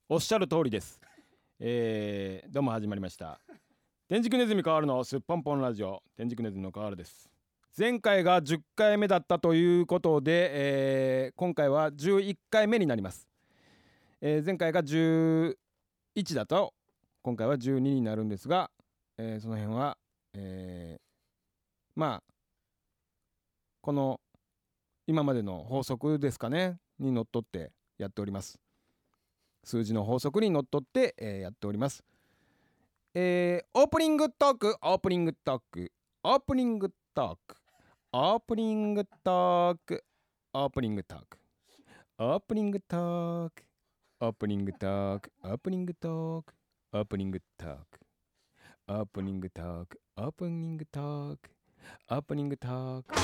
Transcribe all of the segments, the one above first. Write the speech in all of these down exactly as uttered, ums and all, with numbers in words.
おっしゃる通りです。えー、どうも始まりました。天竺ネズミカールのすっぽんぽんラジオ、天竺ネズミのカールです。前回がじゅっかいめだったということで、えー、今回はじゅういっかいめになります。えー、前回がじゅういちだと今回はじゅうにになるんですが、えー、その辺は、えー、まあこの今までの法則ですかねにのっとってやっております。数字の法則にのっとって、えー、やっております。えー、オープニングトークオープニングトークオープニングトークオープニングトークオープニングトークオープニングトークオープニングトークオープニングトークオープニングトークオープニングトークオープニングトークオープニングトーク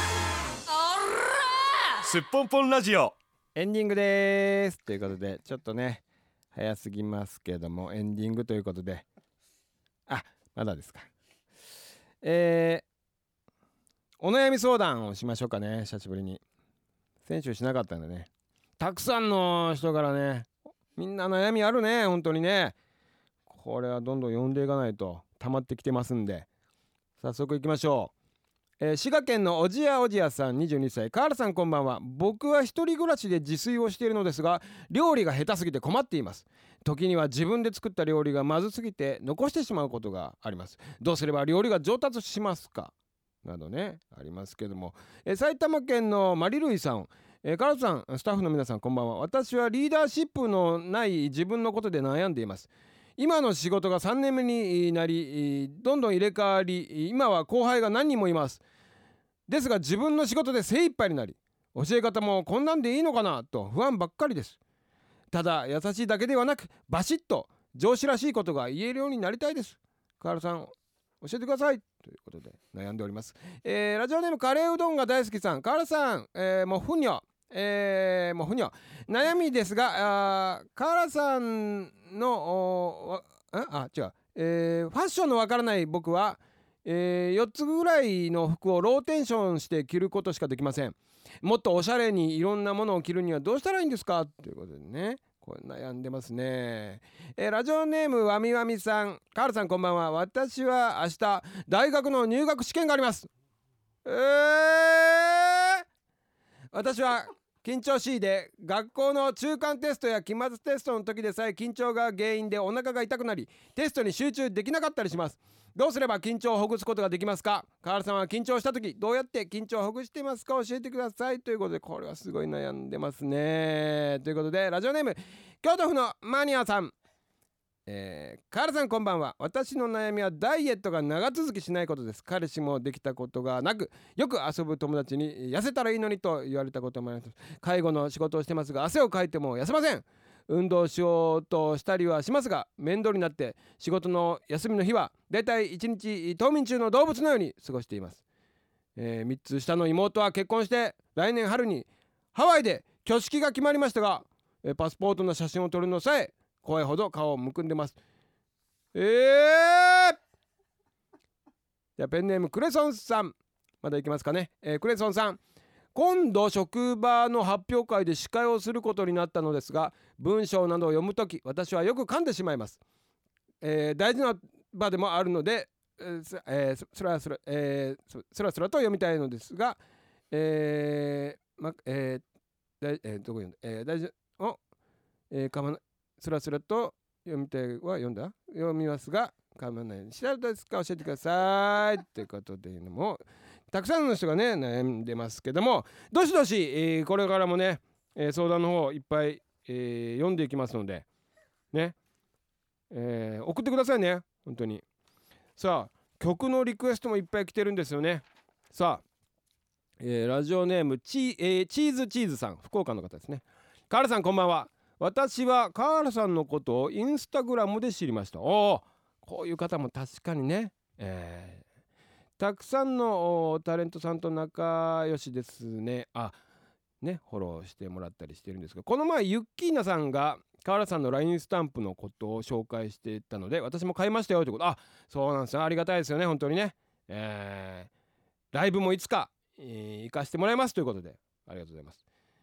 すっぽんぽんラジオエンディングでーすということで、ちょっとね早すぎますけどもエンディングということで、あ、まだですか。えー、お悩み相談をしましょうかね。久しぶりに先週しなかったんでね、たくさんの人からね、みんな悩みあるね、本当にね。これはどんどん読んでいかないと溜まってきてますんで、早速いきましょう。えー、滋賀県のおじやおじやさんにじゅうにさい、カールさんこんばんは。僕は一人暮らしで自炊をしているのですが、料理が下手すぎて困っています。時には自分で作った料理がまずすぎて残してしまうことがあります。どうすれば料理が上達しますか、などねありますけども、えー、埼玉県のマリルイさん、えー、カールさん、スタッフの皆さんこんばんは。私はリーダーシップのない自分のことで悩んでいます。今の仕事がさんねんめになり、どんどん入れ替わり、今は後輩が何人もいます。ですが自分の仕事で精一杯になり、教え方もこんなんでいいのかなと不安ばっかりです。ただ優しいだけではなく、バシッと上司らしいことが言えるようになりたいです。カールさん教えてくださいということで悩んでおります。えー、ラジオネームカレーうどんが大好きさん、カールさん、えー、もうふにょえー、もうふにょ悩みですが、あカールさんのあ違う、えー、ファッションのわからない僕は、えー、よっつぐらいの服をローテンションして着ることしかできません。もっとおしゃれにいろんなものを着るにはどうしたらいいんですかということでね、これ悩んでますね。えー、ラジオネームわみわみさん、カールさんこんばんは。私は明日大学の入学試験があります。えー、私は緊張しいで、学校の中間テストや期末テストの時でさえ緊張が原因でお腹が痛くなり、テストに集中できなかったりします。どうすれば緊張をほぐすことができますか。カールさんは緊張した時どうやって緊張をほぐしていますか、教えてくださいということで、これはすごい悩んでますね。ということでラジオネーム京都府のマニアさん、えー、カールさんこんばんは。私の悩みはダイエットが長続きしないことです。彼氏もできたことがなく、よく遊ぶ友達に痩せたらいいのにと言われたこともあります。介護の仕事をしてますが汗をかいても痩せません。運動しようとしたりはしますが面倒になって、仕事の休みの日はだいたいいちにち冬眠中の動物のように過ごしています。えー、みっつ下の妹は結婚して来年春にハワイで挙式が決まりましたが、えー、パスポートの写真を撮るのさえ怖いほど顔をむくんでます。えー、じゃあペンネームクレソンさん、まだいきますかね。えー、クレソンさん、今度職場の発表会で司会をすることになったのですが、文章などを読むとき私はよく噛んでしまいます。えー、大事な場でもあるので、えーえー、そらそら、えー、そらそらと読みたいのですが、えーまえーだえー、どこ読んだ、えー、大事お、えー、かまなスラスラと読みたいは読んだ読みますが構わないようにしたらどうですか、教えてくださいということで、もたくさんの人がね悩んでますけども、どしどし、えー、これからもね、えー、相談の方いっぱい、えー、読んでいきますのでね、えー、送ってくださいね本当に。さあ曲のリクエストもいっぱい来てるんですよね。さあ、えー、ラジオネームチ、えー、チーズチーズさん、福岡の方ですね。カールさんこんばんは。私はカールさんのことをインスタグラムで知りました。おお、こういう方も確かにね、えー、たくさんのタレントさんと仲良しですね。あね、フォローしてもらったりしてるんですが、この前ユッキーナさんがカールさんの ライン スタンプのことを紹介していたので、私も買いましたよということ。あ、そうなんですよ、ありがたいですよね本当にね。えー、ライブもいつか、えー、行かせてもらいますということで、ありがとうございます。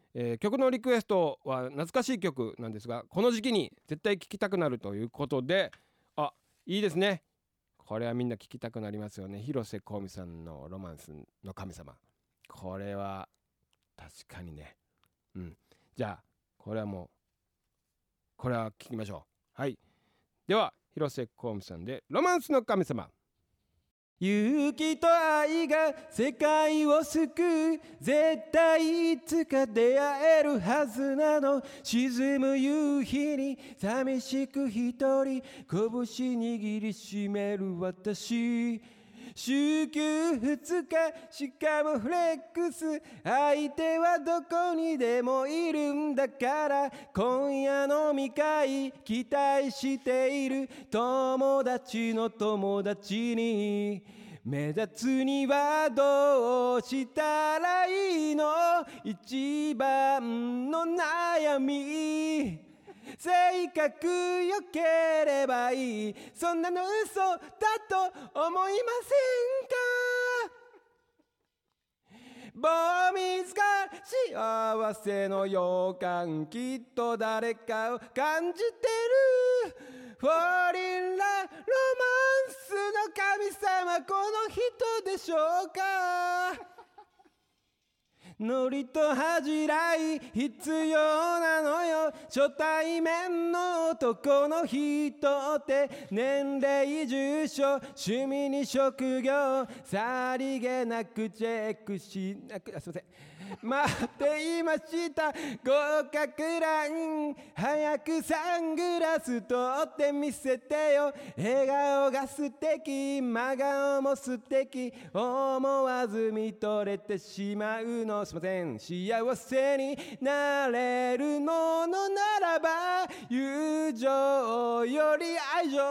えー、曲のリクエストは懐かしい曲なんですが、この時期に絶対聴きたくなるということで、あ、いいですね。これはみんな聴きたくなりますよね。広瀬香美さんのロマンスの神様。これは確かにね。うん。じゃあこれはもうこれは聴きましょう。はい。では広瀬香美さんでロマンスの神様。勇気と愛が世界を救う、絶対いつか出会えるはずなの。沈む夕日に寂しく一人拳握りしめる私。週休二日しかもフレックス、相手はどこにでもいるんだから、今夜飲み会期待している友達の友達に、目立つにはどうしたらいいの、一番の悩み。性格良ければいい、そんなの嘘だと思いませんか。ボーミズが幸せの予感、きっと誰かを感じてる。フォーリンラロマンスの神様、この人でしょうか。ノリと恥じらい必要なのよ、初対面の男の人って。年齢住所趣味に職業、さりげなくチェックしなく、あ、すいません、待っていました、合格ライン。早くサングラス取ってみせてよ、笑顔が素敵、真顔も素敵、思わず見とれてしまうの。すいません、幸せになれるののならば、友情より愛情、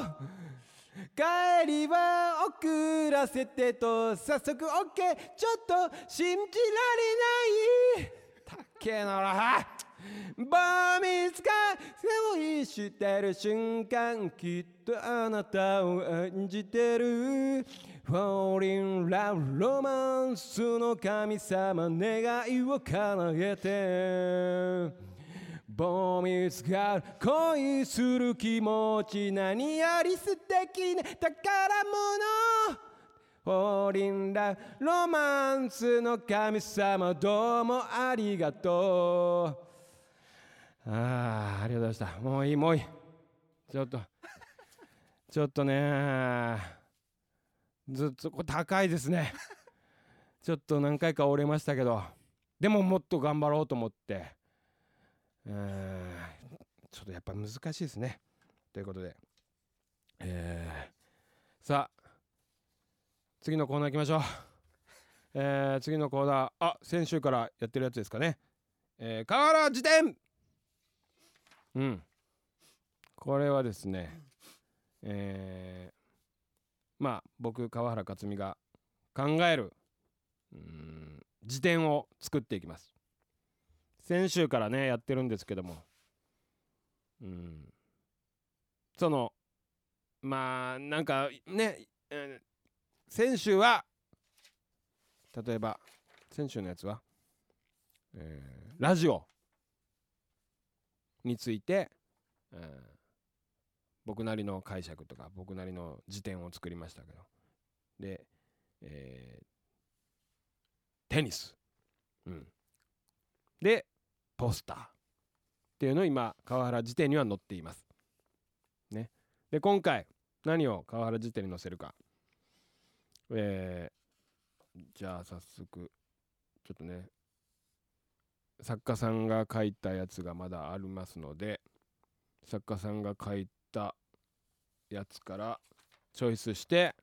帰りは遅らせてと、早速 OK、 ちょっと信じられない。たっけえならバーミズが背負いしてる瞬間、きっとあなたを演じてる。フォーリンラブロマンスの神様、願いを叶えて。ボーミズが恋する気持ち、何より素敵な宝物。フォーリンラブロマンスの神様、どうもありがとう。ああ、ありがとうございました。もういいもういい、ちょっとちょっとね、ずっとこれ高いですね。ちょっと何回か折れましたけど、でももっと頑張ろうと思って、えー、ちょっとやっぱ難しいですね。ということで、えー、さあ次のコーナー行きましょう。えー、次のコーナー、あ、先週からやってるやつですかね。えー、河原辞典。うん、これはですね、えー、まあ僕川原克美が考えるうーん辞典を作っていきます。先週からねやってるんですけども、うん、そのまあなんかね、えー、先週は例えば先週のやつは、えー、ラジオについて、えー、僕なりの解釈とか僕なりの辞典を作りましたけど、で、えー、テニス、うん、でポスターっていうのを今川原辞典には載っていますね。で今回何を川原辞典に載せるか、えー、じゃあ早速ちょっとね作家さんが書いたやつがまだありますので、作家さんが書いたやつからチョイスして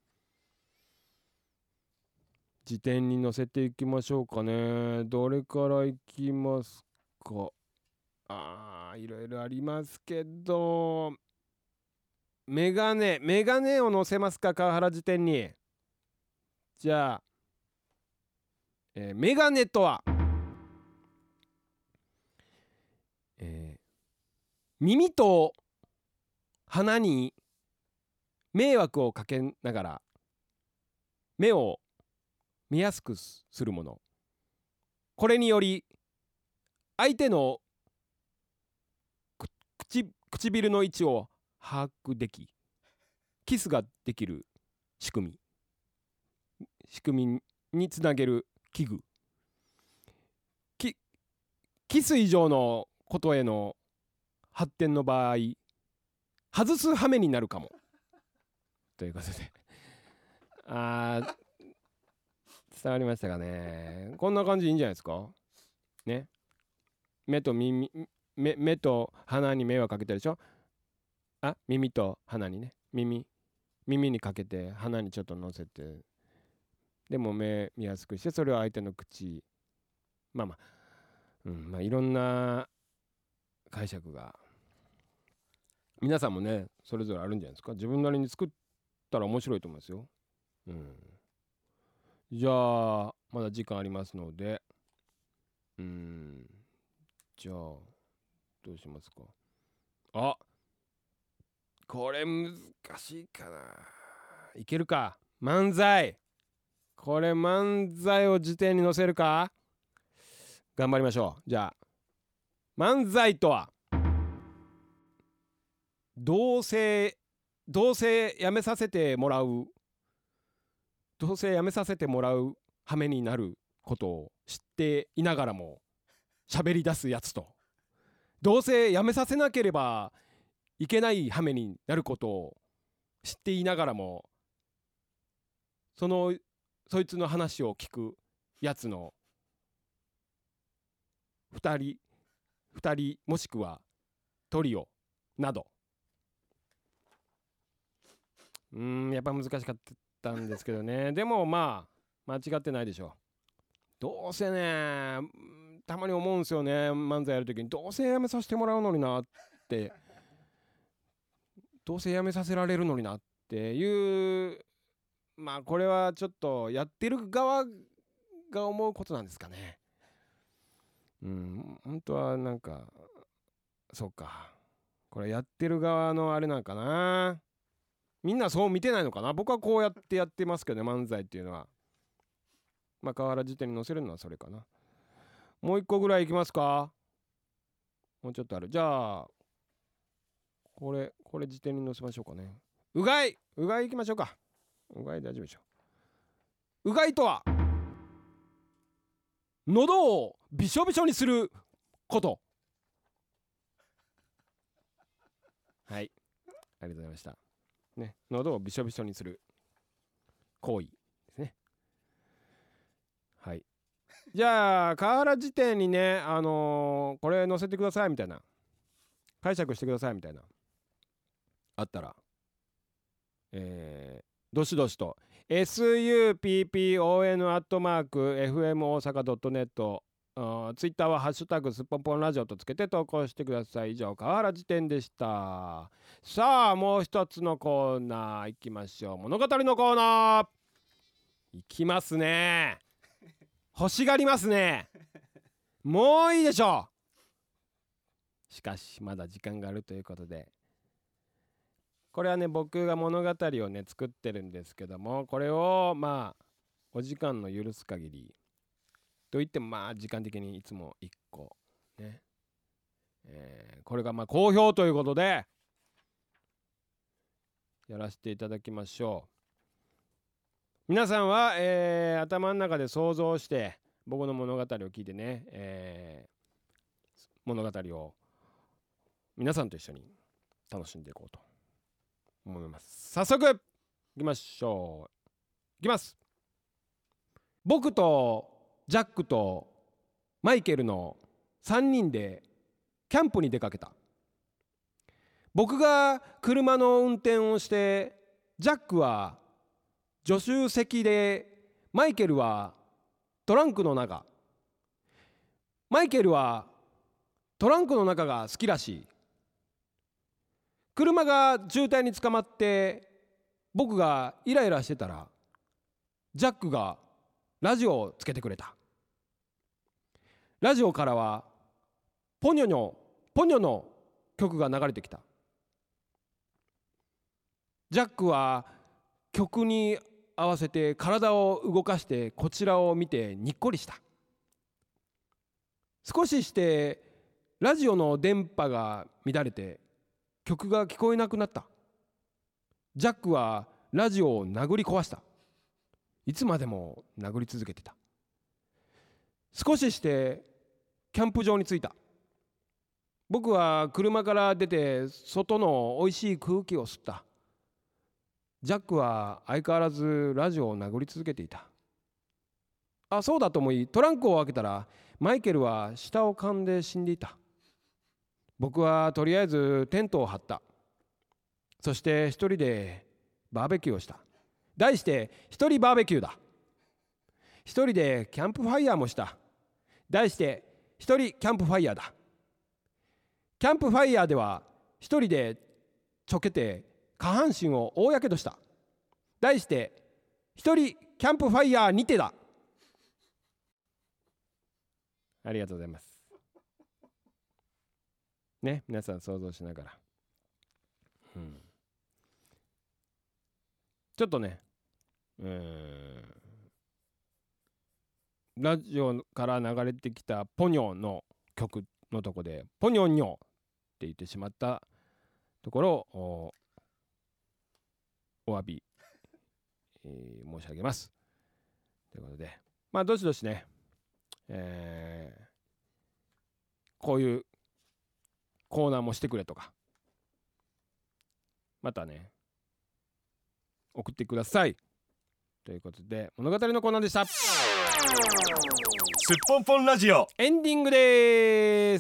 辞典に載せていきましょうかね。どれからいきますか。あー、いろいろありますけど、メガネメガネを載せますか、川原辞典に。じゃあ、えー、メガネとは、えー、耳と鼻に迷惑をかけながら目を見やすくするもの。これにより相手の口唇の位置を把握でき、キスができる仕組み仕組みにつなげる器具。キ、キス以上のことへの発展の場合、外す羽目になるかもということで、あー伝わりましたかね。こんな感じでいいんじゃないですかね。目と耳、目、目と鼻に目はかけてるでしょ。あ、耳と鼻にね、耳耳にかけて鼻にちょっと乗せて、でも目見やすくして、それを相手の口、まあまあ、うんまあいろんな解釈が皆さんもねそれぞれあるんじゃないですか。自分なりに作ったら面白いと思いますよ。うん。じゃあまだ時間ありますので、うん、じゃあどうしますか。あ、これ難しいかな。いけるか。漫才。これ漫才を辞典に載せるか。頑張りましょう。じゃあ漫才とは、同棲同棲やめさせてもらう同棲やめさせてもらう羽目になることを知っていながらも喋り出すやつと、同棲やめさせなければいけない羽目になることを知っていながらもそのそいつの話を聞くやつのふたりふたりもしくはトリオなど。うーんやっぱ難しかったんですけどね。でもまあ間違ってないでしょう。どうせね、たまに思うんですよね、漫才やるときに。どうせやめさせてもらうのになって、どうせやめさせられるのになっていう、まあこれはちょっとやってる側が思うことなんですかね。うん本当はなんかそうか、これやってる側のあれなんかな。みんなそう見てないのかな。僕はこうやってやってますけどね、漫才っていうのは。まあ河原辞典に載せるのはそれかな。もう一個ぐらいいきますか。もうちょっとある。じゃあこれこれ辞典に載せましょうかね。うがいうがいいきましょうか。うがい大丈夫でしょう。うがいとは、喉をびしょびしょにすること。はい、ありがとうございましたね。喉をびしょびしょにする行為ですね。はい。じゃあ河原辞典にね、あのー、これ載せてくださいみたいな、解釈してくださいみたいなあったら、えー、どしどしと エスユーピーピーオーエヌ アットマーク エフエム 大阪 ドットネット、ツイッターはハッシュタグすっぽんぽんラジオとつけて投稿してください。以上河原辞典でした。さあもう一つのコーナーいきましょう。物語のコーナーいきますね。欲しがりますね。もういいでしょう。しかしまだ時間があるということで、これはね僕が物語をね作ってるんですけども、これをまあお時間の許す限りといっても、まあ時間的にいつもいっこね、えー、これがまあ好評ということでやらせていただきましょう。皆さんは、えー、頭の中で想像して僕の物語を聞いてね、えー、物語を皆さんと一緒に楽しんでいこうと思います。早速いきましょう。いきます。僕とジャックとマイケルのさんにんでキャンプに出かけた。僕が車の運転をして、ジャックは助手席で、マイケルはトランクの中。マイケルはトランクの中が好きらしい。車が渋滞に捕まって僕がイライラしてたら、ジャックがラジオをつけてくれた。ラジオからはポニョのポニョの曲が流れてきた。ジャックは曲に合わせて体を動かしてこちらを見てにっこりした。 少ししてラジオの電波が乱れて曲が聞こえなくなった。ジャックはラジオを殴り壊した。いつまでも殴り続けてた。少ししてキャンプ場に着いた。僕は車から出て外のおいしい空気を吸った。ジャックは相変わらずラジオを殴り続けていた。あ、そうだと思いトランクを開けたらマイケルは舌を噛んで死んでいた。僕はとりあえずテントを張った。そして一人でバーベキューをした。題して一人バーベキューだ。一人でキャンプファイヤーもした。題して一人キャンプファイヤーだ。キャンプファイヤーでは一人でちょけて下半身を大やけどした。題して一人キャンプファイヤーにてだ。ありがとうございますね。皆さん想像しながら、うん、ちょっとね、うーんラジオから流れてきたポニョの曲のとこでポニョニョって言ってしまったところを お, お詫び、えー、申し上げますということで、まあどしどしね、えー、こういうコーナーもしてくれとかまたね送ってくださいということで、物語のコーナーでした。 すっぽんぽんラジオエンディングです。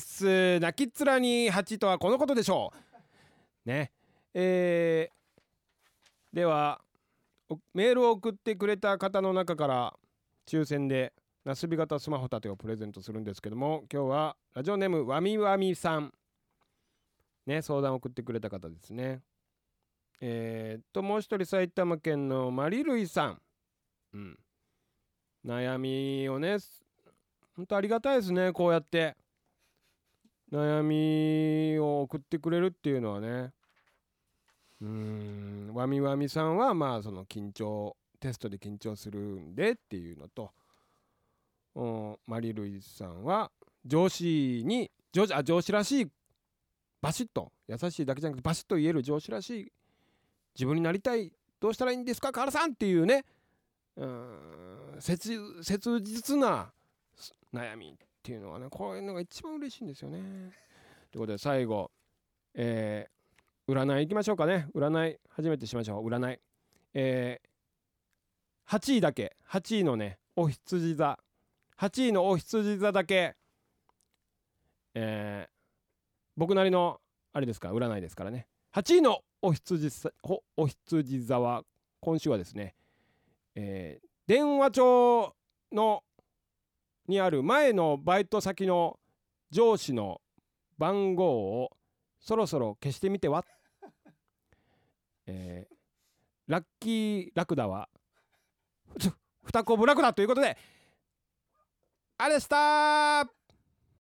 泣きっ面に蜂とはこのことでしょうね。えー、ではメールを送ってくれた方の中から抽選でなすび型スマホ立てをプレゼントするんですけども、今日はラジオネームわみわみさんね、相談を送ってくれた方ですね。えー、ともう一人埼玉県のまりるいさん、うん、悩みをね、本当ありがたいですね。こうやって悩みを送ってくれるっていうのはね。うーんわみわみさんはまあその緊張テストで緊張するんでっていうのと、マリルイさんは上司に上司あ上司らしいバシッと優しいだけじゃなくてバシッと言える上司らしい自分になりたい、どうしたらいいんですか河原さんっていうね、うーん 切, 切実な悩みっていうのはね、こういうのが一番嬉しいんですよね。ということで最後、えー、占いいきましょうかね。占い初めてしましょう。占い、えー、はちいだけはちいのねお羊座はちいのお羊座だけ、えー、僕なりのあれですから占いですからね。はちいのお羊座お羊座は今週はですね、えー、電話帳のにある前のバイト先の上司の番号をそろそろ消してみては、えー、ラッキーラクダはふたこぶラクダということで、あれしたー。